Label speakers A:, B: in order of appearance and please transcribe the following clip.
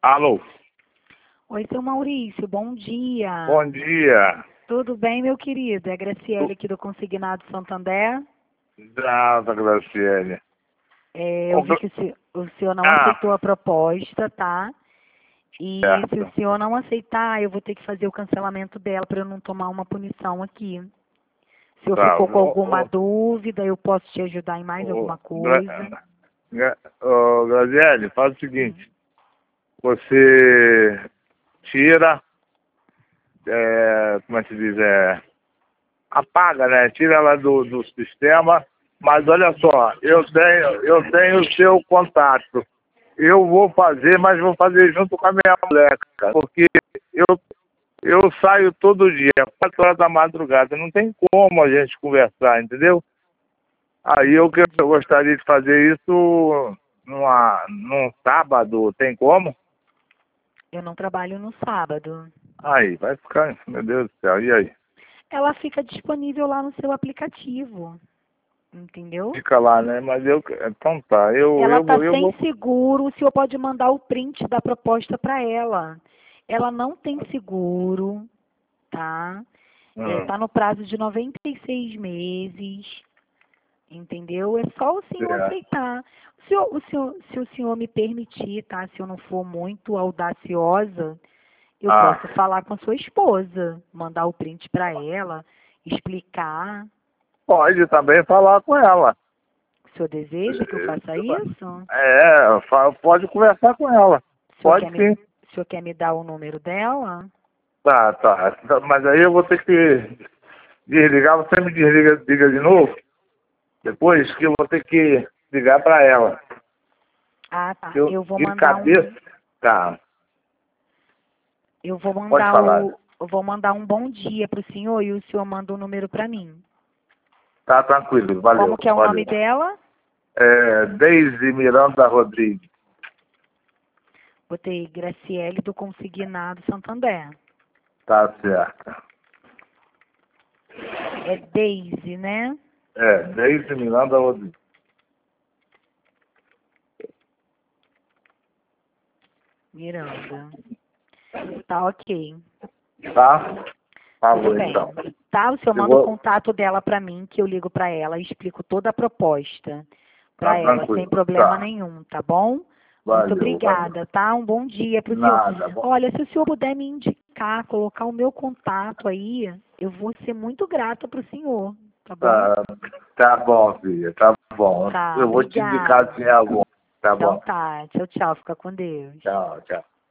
A: Alô?
B: Oi, seu Maurício, bom dia.
A: Bom dia.
B: Tudo bem, meu querido? É a Graciele aqui do Consignado Santander.
A: Nada, Graciele.
B: Eu vi que o senhor não
A: Ah,
B: aceitou a proposta, tá? E se o
A: certo.
B: senhor não aceitar, eu vou ter que fazer o cancelamento dela para eu não tomar uma punição aqui. Se eu
A: Tá.
B: ficou com alguma dúvida, eu posso te ajudar em mais alguma coisa.
A: Graziele, faz o
B: Hum.
A: seguinte. Você tira, como é que se diz? Apaga, né? Tira ela do sistema. Mas olha só, eu tenho o seu contato. Eu vou fazer, mas vou fazer junto com a minha mulher, cara. Porque eu saio todo dia, 4 horas da madrugada. Não tem como a gente conversar, entendeu? Aí eu gostaria de fazer isso num sábado, tem como?
B: Eu não trabalho no sábado.
A: Aí, vai ficar, meu Deus do céu, e aí?
B: Ela fica disponível lá no seu aplicativo, entendeu?
A: Fica lá, né? Mas então tá,
B: Ela está
A: eu
B: sem
A: vou.
B: seguro, o senhor pode mandar o print da proposta para ela. Ela não tem seguro, tá?
A: Hum,
B: Tá no prazo de 96 meses, entendeu? É só o senhor
A: certo.
B: aceitar. Se o senhor me permitir, tá? Se eu não for muito audaciosa, eu
A: Ah,
B: posso falar com sua esposa, mandar o print para ela, explicar.
A: pode também falar com ela.
B: O senhor deseja que eu faça isso?
A: Pode conversar com ela.
B: O senhor
A: Pode
B: quer me,
A: sim.
B: o senhor quer me dar o número dela?
A: Tá, tá. Mas aí eu vou ter que desligar, você me liga de novo, depois que eu vou ter que ligar para ela.
B: Ah, tá.
A: De cabeça, tá, pode falar.
B: Eu vou mandar um bom dia para o senhor e o senhor manda o número para mim.
A: Tá tranquilo,
B: Como
A: valeu,
B: que é o
A: valeu.
B: nome dela?
A: Deise Miranda Rodrigues.
B: Botei Graciele do Consignado Santander.
A: Tá certo.
B: É Deise, né?
A: Deise Miranda Rodrigues.
B: Miranda. Tá ok.
A: Tá?
B: Tudo
A: Falou
B: bem.
A: então.
B: Tá, o senhor
A: Eu
B: manda o
A: vou.
B: contato dela para mim, que eu ligo para ela e explico toda a proposta
A: Tá
B: para ela, sem
A: tranquilo.
B: problema
A: Tá.
B: nenhum, tá bom? Muito
A: Valeu, valeu.
B: obrigada, tá? Um bom dia para o senhor.
A: Nada, bom.
B: Olha, se o senhor puder me indicar, colocar o meu contato aí, eu vou ser muito grata para o senhor, tá bom?
A: Tá bom, filha, tá bom.
B: Tá,
A: Eu vou te indicar
B: obrigada.
A: se é algum. Tá
B: Então
A: bom.
B: tá, tchau, tchau, fica com Deus.
A: Tchau, tchau.